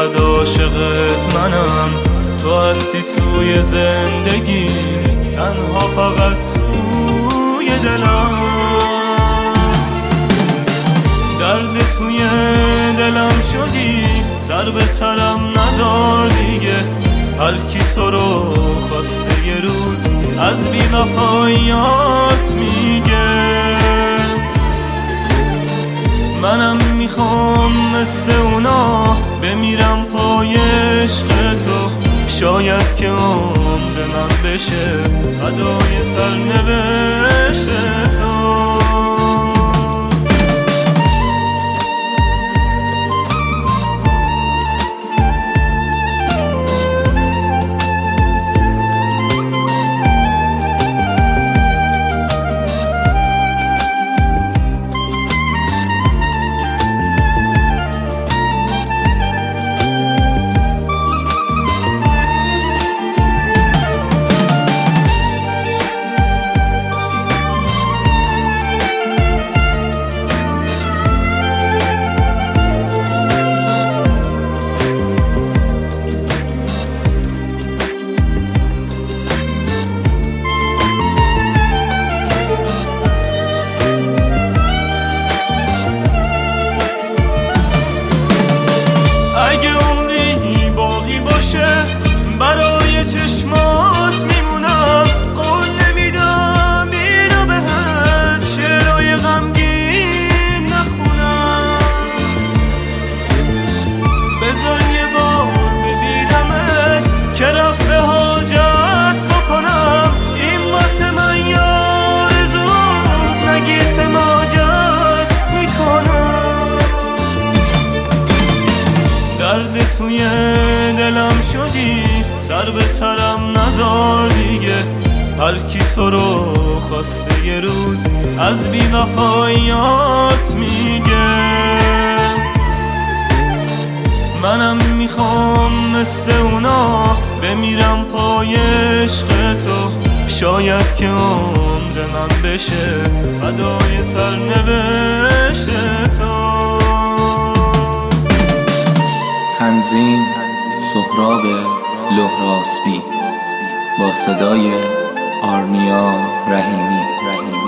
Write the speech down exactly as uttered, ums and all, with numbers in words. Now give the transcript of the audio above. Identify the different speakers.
Speaker 1: فقط عاشقت منم، تو هستی توی زندگی، تنها فقط توی دلم. درد توی دلم شدی، سر به سرم نذار دیگه. هر کی تو رو خواسته یه روز از بی وفاییات میگه. منم میخوام مثل اونا بمیرم پای عشق تو، شاید که عمر من بشه فدای سرنوشت تو. برای چشمات میمونم، قول نمیدم اینو بهت شعرهای غمگین نخونم. بذار یه بار ببینمت که رفع حاجت بکنم. این واسه من یار زوز نگی سماجت میکنم. درد توی دلم شدی، سر به سرم نذار دیگه. هر کی تو رو خواسته یه روز از بی وفاییات میگه. منم میخوام مثل اونا بمیرم پای عشق تو، شاید که عمر من بشه فدای سرنوشت تو.
Speaker 2: تنظیم سهراب لهراسبی با صدای آرمیا رحیمی.